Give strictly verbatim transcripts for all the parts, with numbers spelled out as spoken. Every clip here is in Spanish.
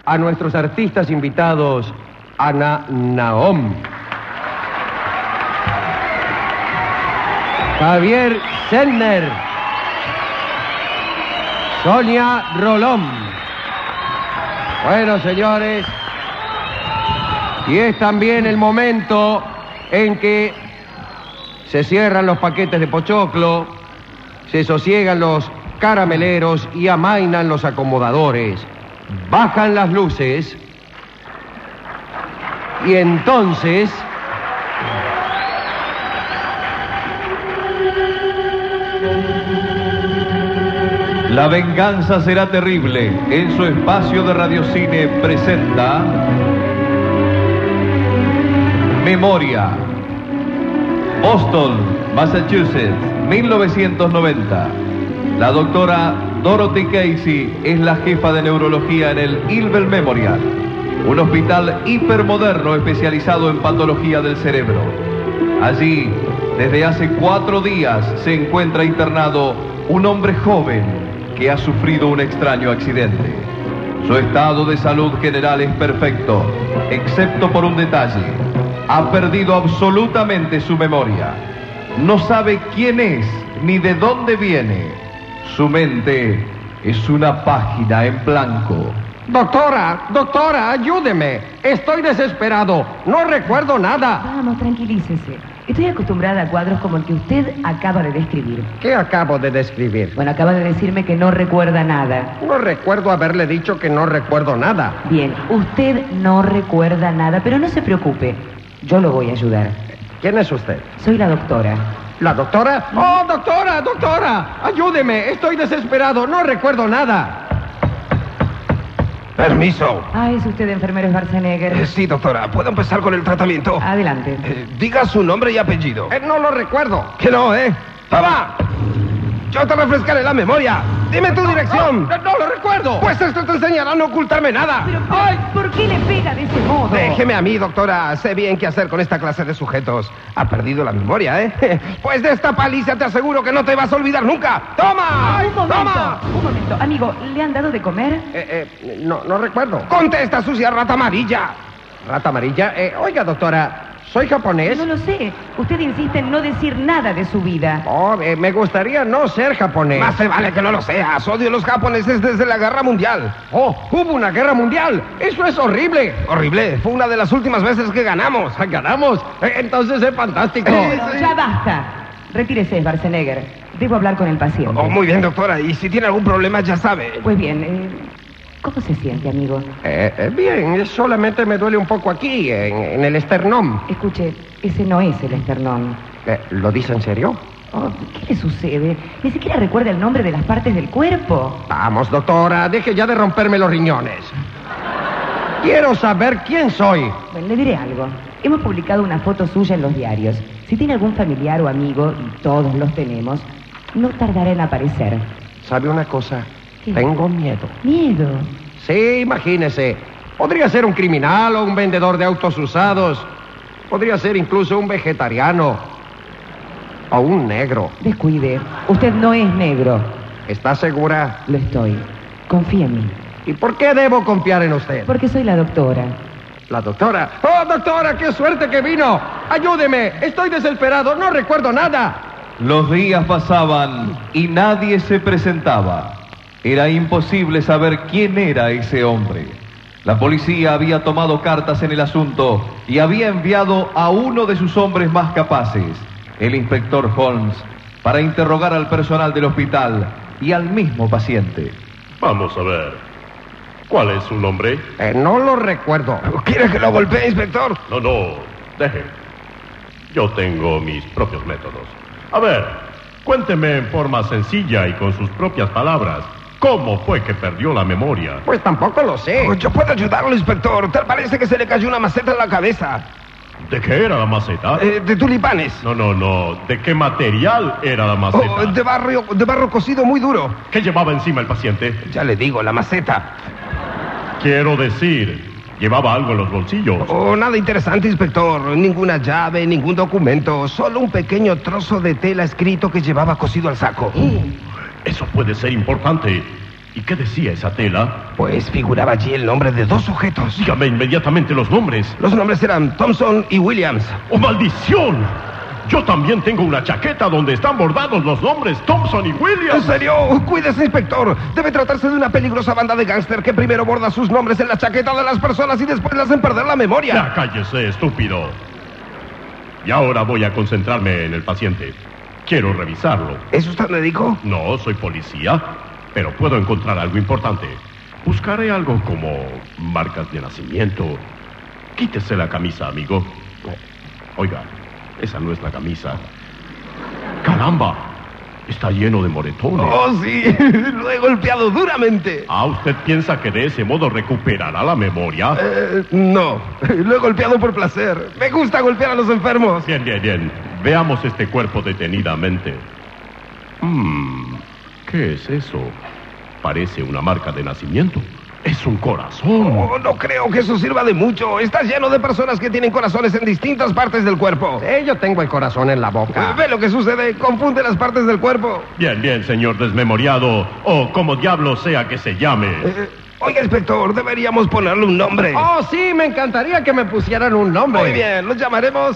a nuestros artistas invitados, Ana Naom, Javier Senner, Sonia Rolón. Bueno, señores, y es también el momento en que se cierran los paquetes de pochoclo, se sosiegan los carameleros y amainan los acomodadores. Bajan las luces y entonces La venganza será terrible. En su espacio de radiocine presenta Memoria. Boston, Massachusetts, mil novecientos noventa. La doctora Dorothy Casey es la jefa de neurología en el Ilbel Memorial, un hospital hipermoderno especializado en patología del cerebro. Allí, desde hace cuatro días, se encuentra internado un hombre joven que ha sufrido un extraño accidente. Su estado de salud general es perfecto, excepto por un detalle. Ha perdido absolutamente su memoria. No sabe quién es ni de dónde viene. Su mente es una página en blanco. Doctora, doctora, ayúdeme. Estoy desesperado. No recuerdo nada. Vamos, tranquilícese. Estoy acostumbrada a cuadros como el que usted acaba de describir. ¿Qué acabo de describir? Bueno, acaba de decirme que no recuerda nada. No recuerdo haberle dicho que no recuerdo nada. Bien, usted no recuerda nada, pero no se preocupe. Yo lo voy a ayudar. ¿Quién es usted? Soy la doctora. ¿La doctora? ¡Oh, doctora, doctora! Ayúdeme, estoy desesperado, no recuerdo nada. Permiso. Ah, es usted enfermero Schwarzenegger. Eh, sí, doctora, ¿puedo empezar con el tratamiento? Adelante. Eh, diga su nombre y apellido. Eh, no lo recuerdo. Que no, ¿eh? ¡Toma! Yo te refrescaré la memoria. Dime tu dirección. No, no lo recuerdo. Pues esto te enseñará a no ocultarme nada. Pero, pero, ¡Ay! ¿por qué le pega de ese modo? Déjeme a mí, doctora. Sé bien qué hacer con esta clase de sujetos. Ha perdido la memoria, ¿eh? Pues de esta paliza te aseguro que no te vas a olvidar nunca. ¡Toma! Un momento, ¡Toma! un momento. Amigo, ¿le han dado de comer? Eh, eh, no, no recuerdo. ¡Contesta, sucia rata amarilla! ¿Rata amarilla? Eh, oiga, doctora, ¿soy japonés? No lo sé. Usted insiste en no decir nada de su vida. Oh, eh, me gustaría no ser japonés. Más se vale que no lo seas. Odio a los japoneses desde la guerra mundial. Oh, hubo una guerra mundial. Eso es horrible. Horrible. Fue una de las últimas veces que ganamos. ¿Ganamos? Eh, entonces es fantástico. Bueno, ya basta. Retírese, Schwarzenegger. Debo hablar con el paciente. Oh, muy bien, doctora. Y si tiene algún problema, ya sabe. Pues bien, eh, ¿cómo se siente, amigo? Eh, eh, bien, solamente me duele un poco aquí, en, en el esternón. Escuche, ese no es el esternón. Eh, ¿Lo dice en serio? Oh, ¿qué le sucede? Ni siquiera recuerda el nombre de las partes del cuerpo. Vamos, doctora, deje ya de romperme los riñones. Quiero saber quién soy. Bueno, le diré algo. Hemos publicado una foto suya en los diarios. Si tiene algún familiar o amigo, y todos los tenemos, no tardará en aparecer. ¿Sabe una cosa? ¿Qué? Tengo miedo. ¿Miedo? Sí, imagínese. Podría ser un criminal o un vendedor de autos usados. Podría ser incluso un vegetariano. O un negro. Descuide. Usted no es negro. ¿Está segura? Lo estoy. Confía en mí. ¿Y por qué debo confiar en usted? Porque soy la doctora. La doctora. ¡Oh, doctora, qué suerte que vino! ¡Ayúdeme! Estoy desesperado, no recuerdo nada. Los días pasaban y nadie se presentaba. Era imposible saber quién era ese hombre. La policía había tomado cartas en el asunto y había enviado a uno de sus hombres más capaces, el inspector Holmes, para interrogar al personal del hospital y al mismo paciente. Vamos a ver. ¿Cuál es su nombre? Eh, no lo recuerdo. ¿Quiere que lo golpee, inspector? No, no, deje. Yo tengo mis propios métodos. A ver, cuénteme en forma sencilla y con sus propias palabras, ¿cómo fue que perdió la memoria? Pues tampoco lo sé. Oh, yo puedo ayudarlo, inspector. Tal parece que se le cayó una maceta en la cabeza. ¿De qué era la maceta? Eh, de tulipanes. No, no, no. ¿De qué material era la maceta? Oh, de barro, de barro cocido muy duro. ¿Qué llevaba encima el paciente? Ya le digo, la maceta. Quiero decir, ¿llevaba algo en los bolsillos? Oh, nada interesante, inspector. Ninguna llave, ningún documento. Solo un pequeño trozo de tela escrito que llevaba cosido al saco. Uh, eso puede ser importante. ¿Y qué decía esa tela? Pues figuraba allí el nombre de dos sujetos. Dígame inmediatamente los nombres. Los nombres eran Thompson y Williams. ¡Oh, maldición! Yo también tengo una chaqueta donde están bordados los nombres Thompson y ¿En Williams. serio? Cuídese, inspector. Debe tratarse de una peligrosa banda de gángster que primero borda sus nombres en la chaqueta de las personas y después le hacen perder la memoria. Ya cállese, estúpido. Y ahora voy a concentrarme en el paciente. Quiero revisarlo. ¿Es usted médico? No, soy policía, pero puedo encontrar algo importante. Buscaré algo como marcas de nacimiento. Quítese la camisa, amigo. Oiga, esa no es la camisa. ¡Caramba! Está lleno de moretones. Oh, sí. Lo he golpeado duramente. Ah, ¿usted piensa que de ese modo recuperará la memoria? Eh, no. Lo he golpeado por placer. Me gusta golpear a los enfermos. Bien, bien, bien. Veamos este cuerpo detenidamente. Hmm, ¿qué es eso? Parece una marca de nacimiento. Es un corazón. Oh, no creo que eso sirva de mucho. Está lleno de personas que tienen corazones en distintas partes del cuerpo. Eh, yo tengo el corazón en la boca. ¿Ve lo que sucede? Confunde las partes del cuerpo. Bien, bien, señor desmemoriado, o como diablo sea que se llame. Eh, oiga, inspector, deberíamos ponerle un nombre. Oh, sí, me encantaría que me pusieran un nombre. Muy bien, lo llamaremos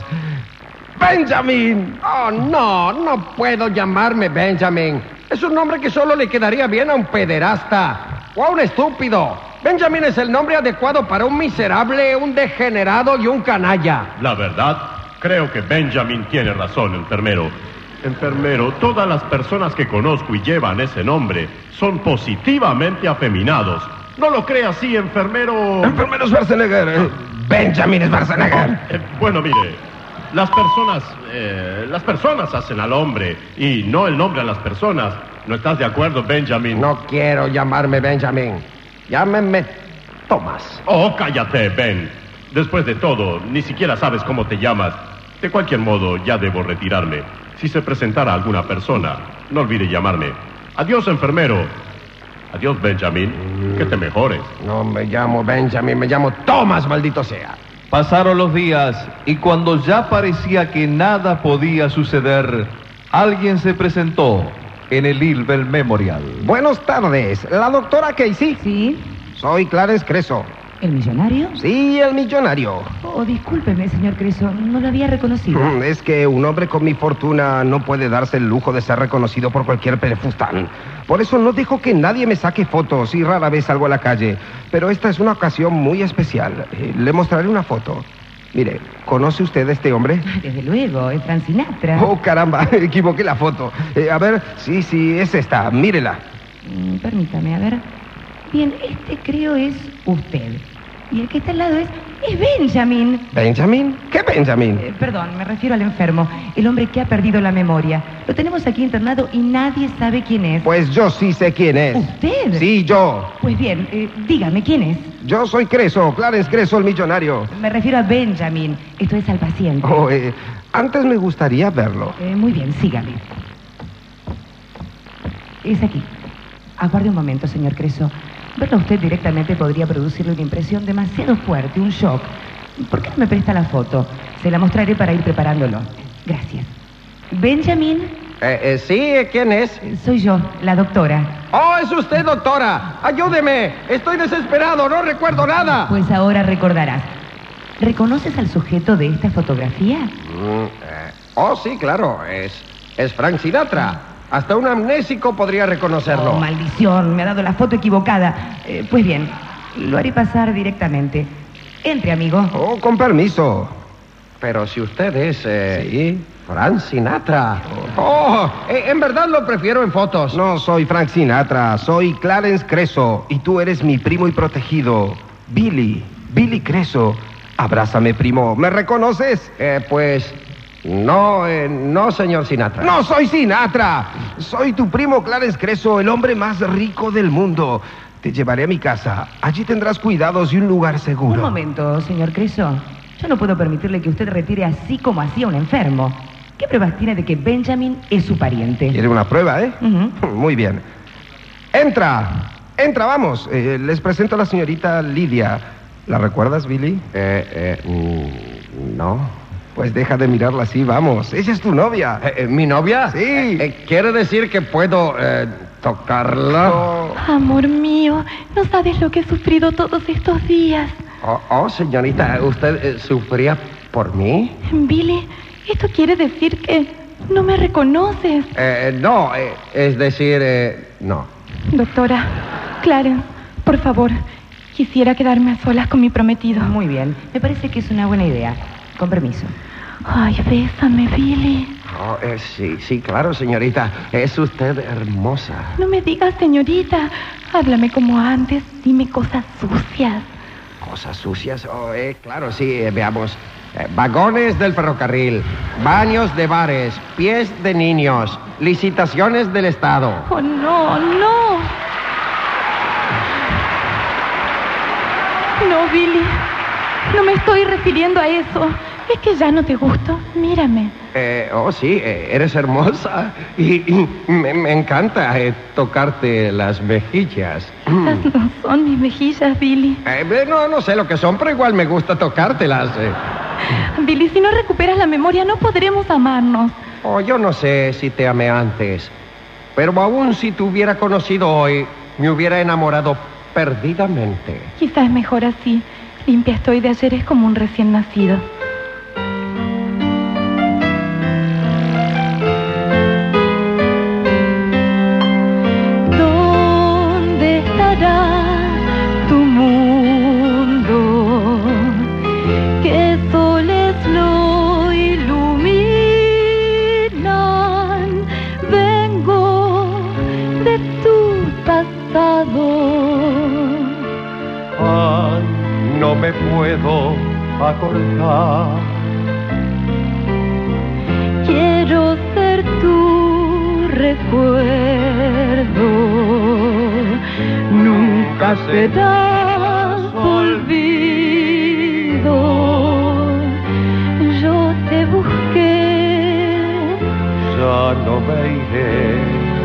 Benjamin. Oh, no, no puedo llamarme Benjamin. Es un nombre que solo le quedaría bien a un pederasta o a un estúpido. Benjamin es el nombre adecuado para un miserable, un degenerado y un canalla. La verdad, creo que Benjamin tiene razón, enfermero. Enfermero, todas las personas que conozco y llevan ese nombre son positivamente afeminados. ¿No lo cree así, enfermero? Enfermero Schwarzenegger. eh, Benjamin Schwarzenegger. Eh, bueno, mire, las personas, eh, las personas hacen al hombre y no el nombre a las personas. ¿No estás de acuerdo, Benjamin? No quiero llamarme Benjamin. Llámenme Thomas. Oh, cállate, Ben. Después de todo, ni siquiera sabes cómo te llamas. De cualquier modo, ya debo retirarme. Si se presentara alguna persona, no olvide llamarme. Adiós, enfermero. Adiós, Benjamin. Que te mejores. No me llamo Benjamin, me llamo Thomas, maldito sea. Pasaron los días y cuando ya parecía que nada podía suceder, alguien se presentó en el Ilbel Memorial. Buenas tardes, la doctora Casey. ¿Sí? Soy Clarence Creso. ¿El millonario? Sí, el millonario. Oh, discúlpeme, señor Creso, no lo había reconocido. Mm, Es que un hombre con mi fortuna no puede darse el lujo de ser reconocido por cualquier pelefustán. Por eso no dejo que nadie me saque fotos y rara vez salgo a la calle. Pero esta es una ocasión muy especial. Eh, le mostraré una foto. Mire, ¿conoce usted a este hombre? Desde luego, es Frank Sinatra. Oh, caramba, equivoqué la foto. Eh, a ver, sí, sí, es esta, mírela. Mm, permítame, a ver. Bien, este creo es usted. Y el que está al lado es, es Benjamin. ¿Benjamin? ¿Qué Benjamin? Eh, perdón, me refiero al enfermo, el hombre que ha perdido la memoria. Lo tenemos aquí internado y nadie sabe quién es. Pues yo sí sé quién es. ¿Usted? Sí, yo. Pues bien, eh, dígame, ¿quién es? Yo soy Creso, Clarence Creso, el millonario. Me refiero a Benjamin, esto es al paciente. Oh, eh, antes me gustaría verlo. Eh, muy bien, sígame. Es aquí. Aguarde un momento, señor Creso. Verlo a usted directamente podría producirle una impresión demasiado fuerte, un shock. ¿Por qué no me presta la foto? Se la mostraré para ir preparándolo. Gracias. Benjamin, Eh, eh, sí, ¿quién es? eh, soy yo, la doctora. Oh, es usted, doctora. Ayúdeme. Estoy desesperado, no recuerdo nada. Pues ahora recordarás. ¿Reconoces al sujeto de esta fotografía? Mm, eh, oh, sí, claro. Es, es Frank Sinatra. Hasta un amnésico podría reconocerlo. Oh, maldición, me ha dado la foto equivocada. Eh, pues bien, lo haré pasar directamente. Entre, amigo. Oh, con permiso. Pero si usted es... eh, Sí. Frank Sinatra. Oh, eh, en verdad lo prefiero en fotos. No soy Frank Sinatra, soy Clarence Creso. Y tú eres mi primo y protegido, Billy. Billy Creso. Abrázame, primo. ¿Me reconoces? Eh, pues... No, eh, no, señor Sinatra. ¡No soy Sinatra! Soy tu primo Clarence Creso, el hombre más rico del mundo. Te llevaré a mi casa. Allí tendrás cuidados y un lugar seguro. Un momento, señor Creso. Yo no puedo permitirle que usted retire así como hacía un enfermo. ¿Qué pruebas tiene de que Benjamin es su pariente? ¿Quiere una prueba, eh? Ujú. Muy bien. Entra. Entra, vamos. Eh, les presento a la señorita Lidia. ¿La recuerdas, Billy? Eh, eh, mm, no. Pues deja de mirarla así, vamos. Ella es tu novia. Eh, eh, ¿Mi novia? Sí. Eh, eh, ¿Quiere decir que puedo eh, ¿Tocarlo? Amor mío, no sabes lo que he sufrido todos estos días. Oh, oh, señorita, ¿usted eh, sufría por mí? Billy, esto quiere decir que no me reconoces. Eh, no, eh, es decir, eh, no. Doctora, Clarence, por favor, quisiera quedarme a solas con mi prometido. Muy bien, me parece que es una buena idea. Con permiso. Ay, bésame, Billy. Oh, eh, sí, sí, claro, señorita. Es usted hermosa. No me digas, señorita. Háblame como antes. Dime cosas sucias. ¿Cosas sucias? Oh, eh, claro, sí, eh, veamos. Eh, vagones del ferrocarril, baños de bares, pies de niños, licitaciones del Estado. Oh, no, no. No, Billy. No me estoy refiriendo a eso. Es que ya no te gusto. Mírame. Eh, oh, sí, eh, eres hermosa. Y, y me, me encanta eh, tocarte las mejillas. Esas no son mis mejillas, Billy. Eh, no, no sé lo que son, pero igual me gusta tocártelas. Eh. Billy, si no recuperas la memoria, no podremos amarnos. Oh, yo no sé si te amé antes, pero aún si te hubiera conocido hoy, me hubiera enamorado perdidamente. Quizás es mejor así. Limpia estoy de ayer, es como un recién nacido. ¿Dónde estará tu mundo? ¿Qué soles lo iluminan? Vengo de tu pasado. Ay, no me puedo acordar. Quiero ser tu recuerdo. Nunca serás olvido. Yo te busqué. Ya no me iré.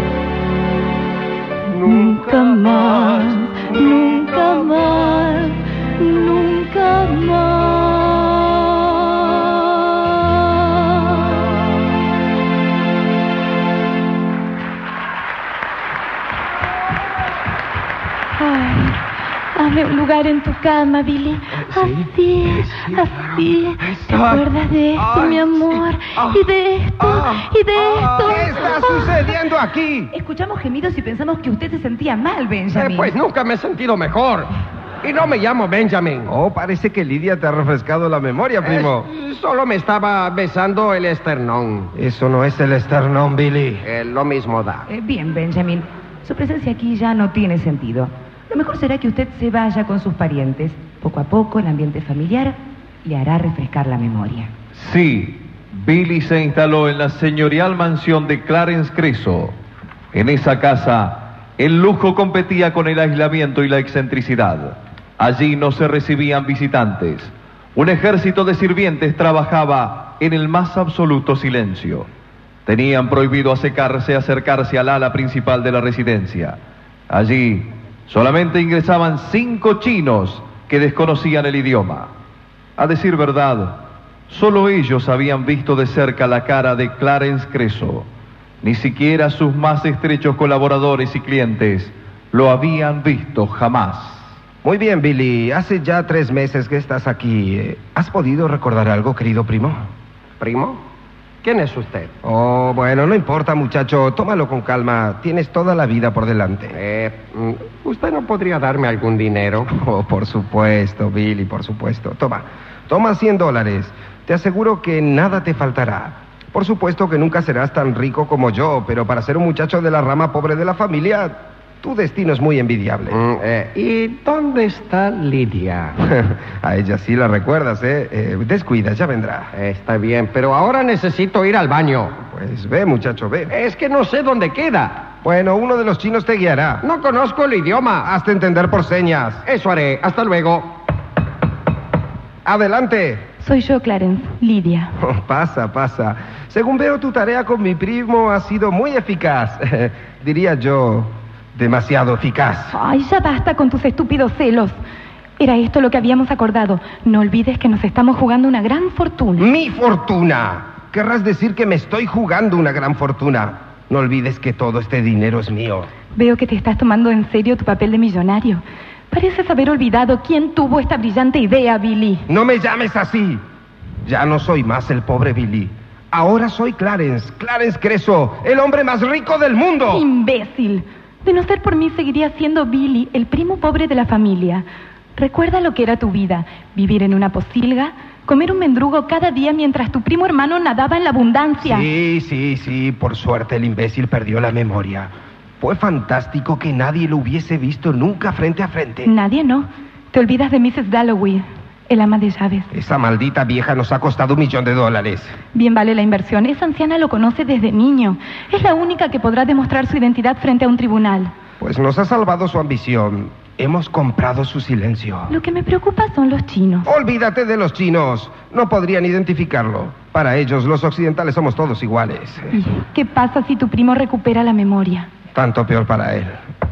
Nunca más, nunca más, nunca más. Ay, hazme un lugar en tu cama, Billy. Así, así. ¿Te acuerdas de esto, mi amor? Y de esto, y de esto. ¿Qué está sucediendo aquí? Escuchamos gemidos y pensamos que usted se sentía mal, Eh, Benjamin. pues nunca me he sentido mejor. Y no me llamo Benjamin. Oh, parece que Lidia te ha refrescado la memoria, primo. Eh, solo me estaba besando el esternón. Eso no es el esternón, Billy. Eh, lo mismo da. Eh, bien, Benjamin. Su presencia aquí ya no tiene sentido. Lo mejor será que usted se vaya con sus parientes. Poco a poco el ambiente familiar le hará refrescar la memoria. Sí, Billy se instaló en la señorial mansión de Clarence Creso. En esa casa, el lujo competía con el aislamiento y la excentricidad. Allí no se recibían visitantes. Un ejército de sirvientes trabajaba en el más absoluto silencio. Tenían prohibido acercarse, acercarse al ala principal de la residencia. Allí solamente ingresaban cinco chinos que desconocían el idioma. A decir verdad, solo ellos habían visto de cerca la cara de Clarence Creso. Ni siquiera sus más estrechos colaboradores y clientes lo habían visto jamás. Muy bien, Billy. Hace ya tres meses que estás aquí. Eh, ¿Has podido recordar algo, querido primo? ¿Primo? ¿Quién es usted? Oh, bueno, no importa, muchacho. Tómalo con calma. Tienes toda la vida por delante. Eh, mm, ¿usted no podría darme algún dinero? Oh, por supuesto, Billy, por supuesto. Toma, toma cien dólares. Te aseguro que nada te faltará. Por supuesto que nunca serás tan rico como yo, pero para ser un muchacho de la rama pobre de la familia, tu destino es muy envidiable. Mm, eh, ¿Y dónde está Lidia? A ella sí la recuerdas, ¿eh? eh descuida, ya vendrá. Eh, está bien, pero ahora necesito ir al baño. Pues ve, muchacho, ve. Es que no sé dónde queda. Bueno, uno de los chinos te guiará. No conozco el idioma. Hazte entender por señas. Eso haré. Hasta luego. Adelante. Soy yo, Clarence, Lidia. Oh, pasa, pasa. Según veo, tu tarea con mi primo ha sido muy eficaz. Diría yo, demasiado eficaz. Ay, ya basta con tus estúpidos celos. Era esto lo que habíamos acordado. No olvides que nos estamos jugando una gran fortuna. ¡Mi fortuna! Querrás decir que me estoy jugando una gran fortuna. No olvides que todo este dinero es mío. Veo que te estás tomando en serio tu papel de millonario. Pareces haber olvidado quién tuvo esta brillante idea, Billy. No me llames así. Ya no soy más el pobre Billy. Ahora soy Clarence, Clarence Creso, el hombre más rico del mundo. ¡Imbécil! De no ser por mí, seguiría siendo Billy, el primo pobre de la familia. Recuerda lo que era tu vida. Vivir en una pocilga, comer un mendrugo cada día mientras tu primo hermano nadaba en la abundancia. Sí, sí, sí. Por suerte el imbécil perdió la memoria. Fue fantástico que nadie lo hubiese visto nunca frente a frente. Nadie, no. Te olvidas de missus Dalloway, el ama de llaves. Esa maldita vieja nos ha costado un millón de dólares. Bien vale la inversión. Esa anciana lo conoce desde niño. Es la única que podrá demostrar su identidad frente a un tribunal. Pues nos ha salvado su ambición. Hemos comprado su silencio. Lo que me preocupa son los chinos. Olvídate de los chinos. No podrían identificarlo. Para ellos, los occidentales somos todos iguales. ¿Y qué pasa si tu primo recupera la memoria? Tanto peor para él.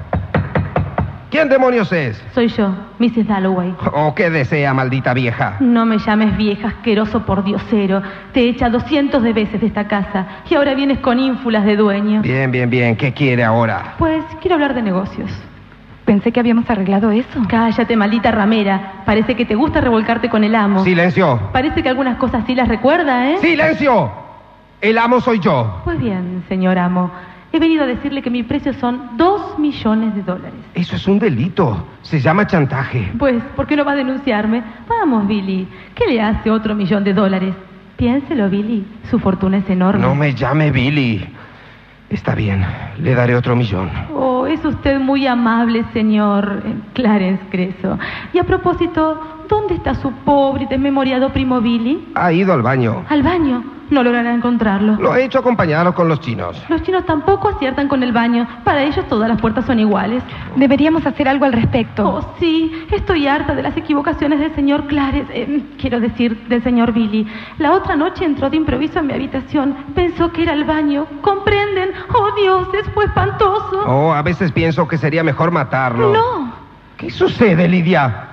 ¿Quién demonios es? Soy yo, missus Dalloway. ¿O qué desea, maldita vieja? No me llames vieja, asqueroso pordiosero. Te he echado cientos de veces de esta casa y ahora vienes con ínfulas de dueño. Bien, bien, bien. ¿Qué quiere ahora? Pues quiero hablar de negocios. Pensé que habíamos arreglado eso. Cállate, maldita ramera. Parece que te gusta revolcarte con el amo. ¡Silencio! Parece que algunas cosas sí las recuerda, ¿eh? ¡Silencio! El amo soy yo. Pues bien, señor amo. He venido a decirle que mi precio son dos millones de dólares. Eso es un delito. Se llama chantaje. Pues, ¿por qué no va a denunciarme? Vamos, Billy. ¿Qué le hace otro millón de dólares? Piénselo, Billy. Su fortuna es enorme. No me llame Billy. Está bien. Le daré otro millón. Oh, es usted muy amable, señor Clarence Creso. Y a propósito, ¿dónde está su pobre y desmemoriado primo Billy? Ha ido al baño. ¿Al baño? No logrará encontrarlo. Lo he hecho acompañado con los chinos. Los chinos tampoco aciertan con el baño. Para ellos todas las puertas son iguales. Deberíamos hacer algo al respecto. Oh, sí. Estoy harta de las equivocaciones del señor Clarence. Eh, quiero decir, del señor Billy. La otra noche entró de improviso en mi habitación. Pensó que era el baño. ¿Comprenden? Oh, dioses, fue espantoso. Oh, a veces pienso que sería mejor matarlo. No. ¿Qué sucede, Lidia?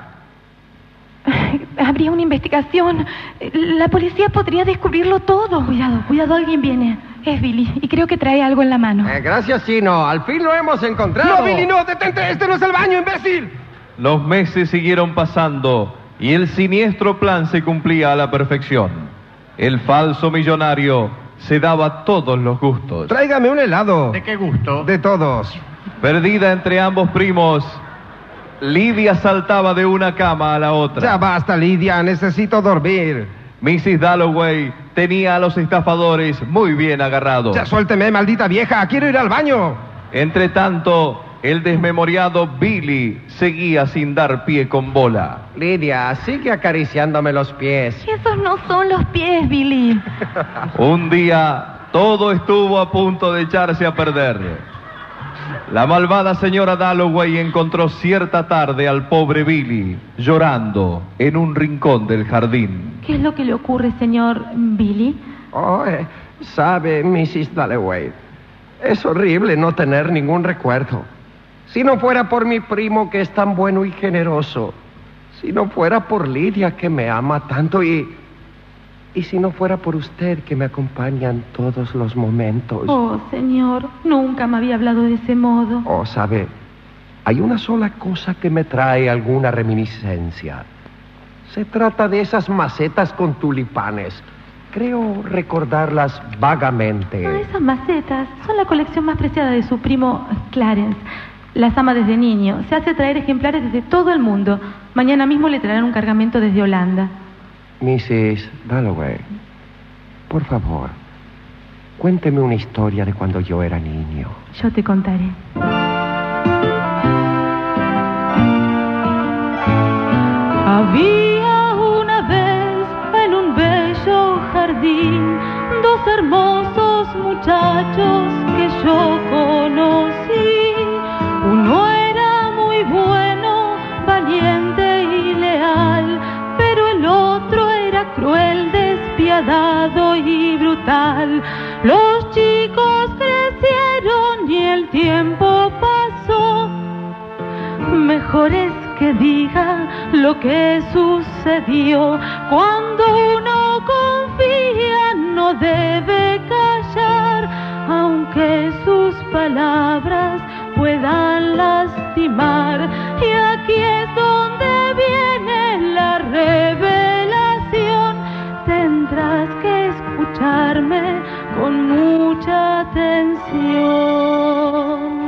Habría una investigación. La policía podría descubrirlo todo. Cuidado, cuidado, alguien viene. Es Billy, y creo que trae algo en la mano. Eh, gracias, chino. Al fin lo hemos encontrado. No, Billy, no, detente. Este no es el baño, imbécil. Los meses siguieron pasando y el siniestro plan se cumplía a la perfección. El falso millonario se daba todos los gustos. Tráigame un helado. ¿De qué gusto? De todos. Perdida entre ambos primos, Lidia saltaba de una cama a la otra. Ya basta, Lidia. Necesito dormir. missus Dalloway tenía a los estafadores muy bien agarrados. Ya suélteme, maldita vieja. Quiero ir al baño. Entre tanto, el desmemoriado Billy seguía sin dar pie con bola. Lidia, sigue acariciándome los pies. Esos no son los pies, Billy. Un día, todo estuvo a punto de echarse a perder. La malvada señora Dalloway encontró cierta tarde al pobre Billy llorando en un rincón del jardín. ¿Qué es lo que le ocurre, señor Billy? Oh, eh, sabe, missus Dalloway, es horrible no tener ningún recuerdo. Si no fuera por mi primo, que es tan bueno y generoso. Si no fuera por Lidia, que me ama tanto. Y, y si no fuera por usted, que me acompaña en todos los momentos. Oh, señor, nunca me había hablado de ese modo. Oh, sabe, hay una sola cosa que me trae alguna reminiscencia. Se trata de esas macetas con tulipanes. Creo recordarlas vagamente. Ah, esas macetas son la colección más preciada de su primo Clarence. Las ama desde niño. Se hace traer ejemplares desde todo el mundo. Mañana mismo le traerán un cargamento desde Holanda. missus Dalloway, por favor, cuénteme una historia de cuando yo era niño. Yo te contaré. Había una vez en un bello jardín dos hermosos muchachos que yo conocí. Uno era muy bueno, valiente y leal, pero el otro era cruel, despiadado y brutal. Los chicos crecieron y el tiempo pasó. Mejor es que diga lo que sucedió. Cuando uno confía no debe callar, aunque sus palabras puedan lastimar. Y aquí es donde viene la revelación. Tendrás que escucharme con mucha atención.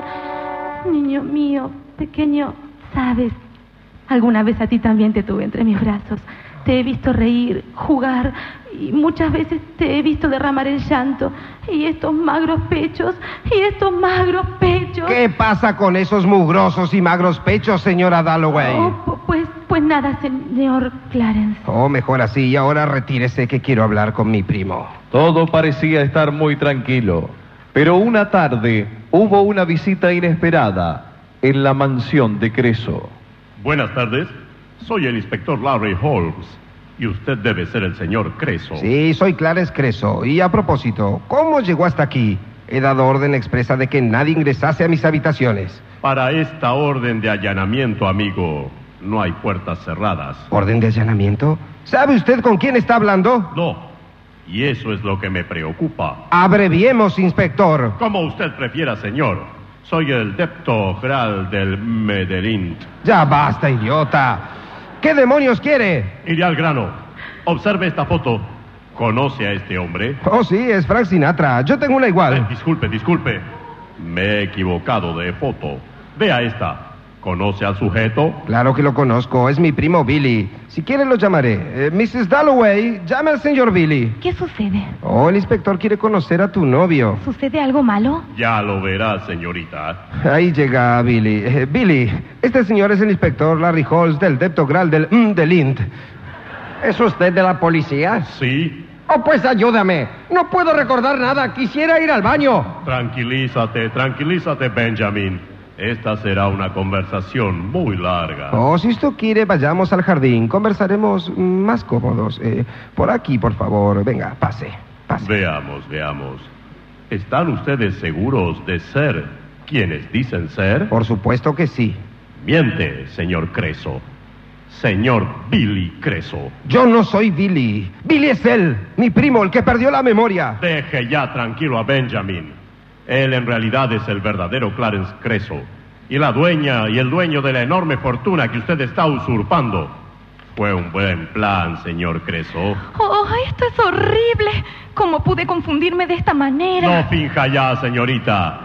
Niño mío, pequeño, sabes, alguna vez a ti también te tuve entre mis brazos. Te he visto reír, jugar, y muchas veces te he visto derramar el llanto. Y estos magros pechos, y estos magros pechos. ¿Qué pasa con esos mugrosos y magros pechos, señora Dalloway? Oh, pues, pues nada, señor Clarence. Oh, mejor así, y ahora retírese que quiero hablar con mi primo. Todo parecía estar muy tranquilo, pero una tarde hubo una visita inesperada en la mansión de Creso. Buenas tardes. Soy el inspector Larry Holmes. Y usted debe ser el señor Creso. Sí, soy Clarence Creso. Y a propósito, ¿cómo llegó hasta aquí? He dado orden expresa de que nadie ingresase a mis habitaciones. Para esta orden de allanamiento, amigo, no hay puertas cerradas. ¿Orden de allanamiento? ¿Sabe usted con quién está hablando? No. Y eso es lo que me preocupa. Abreviemos, inspector. Como usted prefiera, señor. Soy el depto gral del Medellín. Ya basta, idiota. ¿Qué demonios quiere? Iré al grano. Observe esta foto. ¿Conoce a este hombre? Oh, sí, es Frank Sinatra. Yo tengo una igual. Eh, disculpe, disculpe. Me he equivocado de foto. Vea esta. ¿Conoce al sujeto? Claro que lo conozco. Es mi primo Billy. Si quiere lo llamaré. Eh, missus Dalloway, llame al señor Billy. ¿Qué sucede? Oh, el inspector quiere conocer a tu novio. ¿Sucede algo malo? Ya lo verá, señorita. Ahí llega Billy. Eh, Billy, este señor es el inspector Larry Holmes del Depto Gral del M de Lind. ¿Es usted de la policía? Sí. Oh, pues ayúdame. No puedo recordar nada. Quisiera ir al baño. Tranquilízate, tranquilízate, Benjamin. Esta será una conversación muy larga. Oh, si usted quiere, vayamos al jardín. Conversaremos más cómodos. Eh, por aquí, por favor. Venga, pase, pase. Veamos, veamos. ¿Están ustedes seguros de ser quienes dicen ser? Por supuesto que sí. Miente, señor Creso. Señor Billy Creso. Yo no soy Billy. Billy es él, mi primo, el que perdió la memoria. Deje ya tranquilo a Benjamin. Él en realidad es el verdadero Clarence Creso. Y la dueña y el dueño de la enorme fortuna que usted está usurpando. Fue un buen plan, señor Creso. Oh, esto es horrible. ¿Cómo pude confundirme de esta manera? No finja ya, señorita.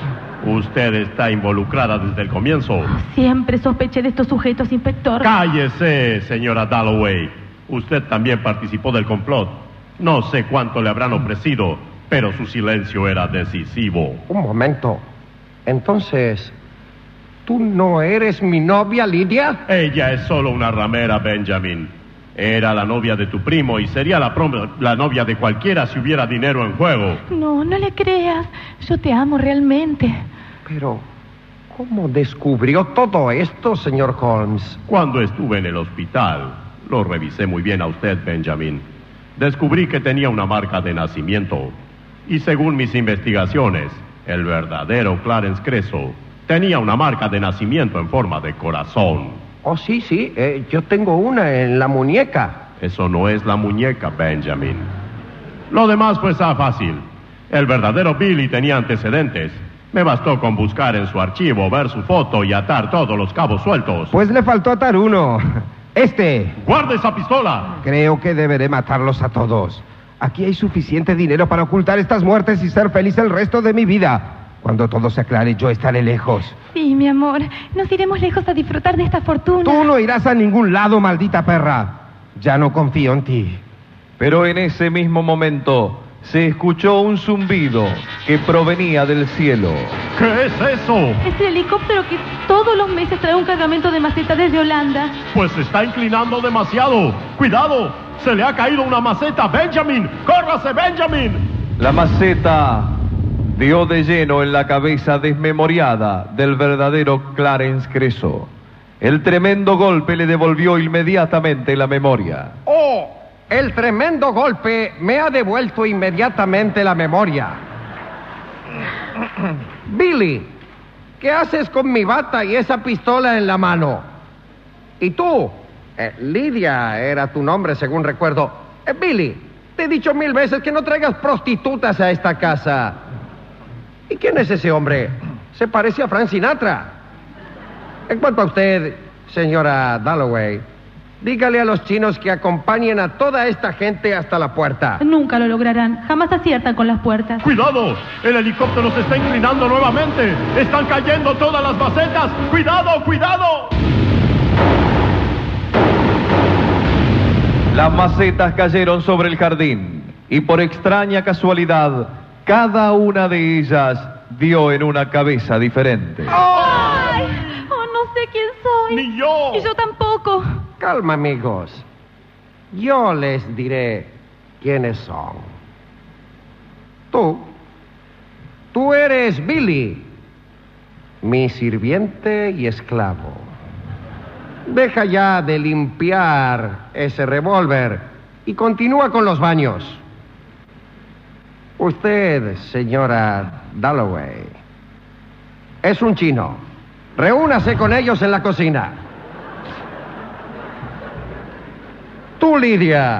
Usted está involucrada desde el comienzo. Siempre sospeché de estos sujetos, inspector. Cállese, señora Dalloway. Usted también participó del complot. No sé cuánto le habrán ofrecido, pero su silencio era decisivo. Un momento. Entonces, ¿tú no eres mi novia, Lidia? Ella es solo una ramera, Benjamin. Era la novia de tu primo y sería la, prom- la novia de cualquiera si hubiera dinero en juego. No, no le creas. Yo te amo realmente. Pero, ¿cómo descubrió todo esto, señor Holmes? Cuando estuve en el hospital, lo revisé muy bien a usted, Benjamin. Descubrí que tenía una marca de nacimiento. Y según mis investigaciones, el verdadero Clarence Creso tenía una marca de nacimiento en forma de corazón. Oh, sí, sí. Eh, yo tengo una en la muñeca. Eso no es la muñeca, Benjamin. Lo demás fue fácil. El verdadero Billy tenía antecedentes. Me bastó con buscar en su archivo, ver su foto y atar todos los cabos sueltos. Pues le faltó atar uno. Este. ¡Guarde esa pistola! Creo que deberé matarlos a todos. Aquí hay suficiente dinero para ocultar estas muertes y ser feliz el resto de mi vida. Cuando todo se aclare, yo estaré lejos. Sí, mi amor. Nos iremos lejos a disfrutar de esta fortuna. Tú no irás a ningún lado, maldita perra. Ya no confío en ti. Pero en ese mismo momento se escuchó un zumbido que provenía del cielo. ¿Qué es eso? Es el helicóptero que todos los meses trae un cargamento de maceta desde Holanda. Pues se está inclinando demasiado. ¡Cuidado! ¡Se le ha caído una maceta! ¡Benjamin! ¡Córrase, Benjamin! La maceta dio de lleno en la cabeza desmemoriada del verdadero Clarence Creso. El tremendo golpe le devolvió inmediatamente la memoria. ¡Oh! El tremendo golpe me ha devuelto inmediatamente la memoria. Billy, ¿qué haces con mi bata y esa pistola en la mano? ¿Y tú? Eh, Lidia era tu nombre, según recuerdo. Eh, Billy, te he dicho mil veces que no traigas prostitutas a esta casa. ¿Y quién es ese hombre? Se parece a Frank Sinatra. En cuanto a usted, señora Dalloway, dígale a los chinos que acompañen a toda esta gente hasta la puerta. Nunca lo lograrán. Jamás aciertan con las puertas. ¡Cuidado! El helicóptero se está inclinando nuevamente. ¡Están cayendo todas las macetas! ¡Cuidado, cuidado! Las macetas cayeron sobre el jardín y por extraña casualidad, cada una de ellas dio en una cabeza diferente. ¡Ay! Oh, no sé quién soy. ¡Ni yo! Y yo tampoco. Calma, amigos. Yo les diré quiénes son. Tú, tú eres Billy, mi sirviente y esclavo. Deja ya de limpiar ese revólver y continúa con los baños. Usted, señora Dalloway, es un chino. Reúnase con ellos en la cocina. Tú, Lidia,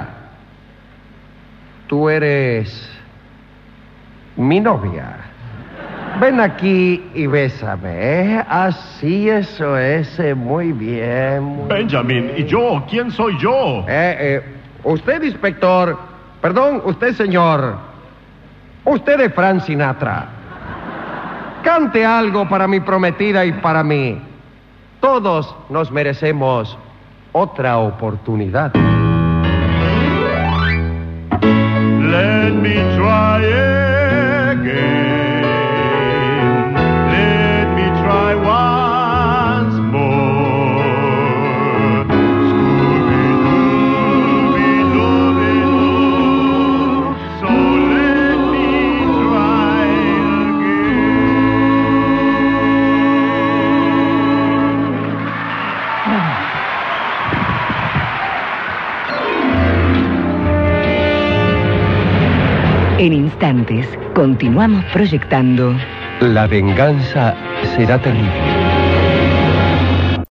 tú eres mi novia. Ven aquí y bésame, ¿eh? Así, eso es, eh, muy bien. Muy Benjamin, ¿y yo? ¿Quién soy yo? Eh, eh, usted, inspector, perdón, usted, señor, usted es Frank Sinatra. Cante algo para mi prometida y para mí. Todos nos merecemos otra oportunidad. Let me try again. Let me try once more. Scooby-Dooby-Dooby-Doo. So let me try En instantes, continuamos proyectando La venganza será terrible.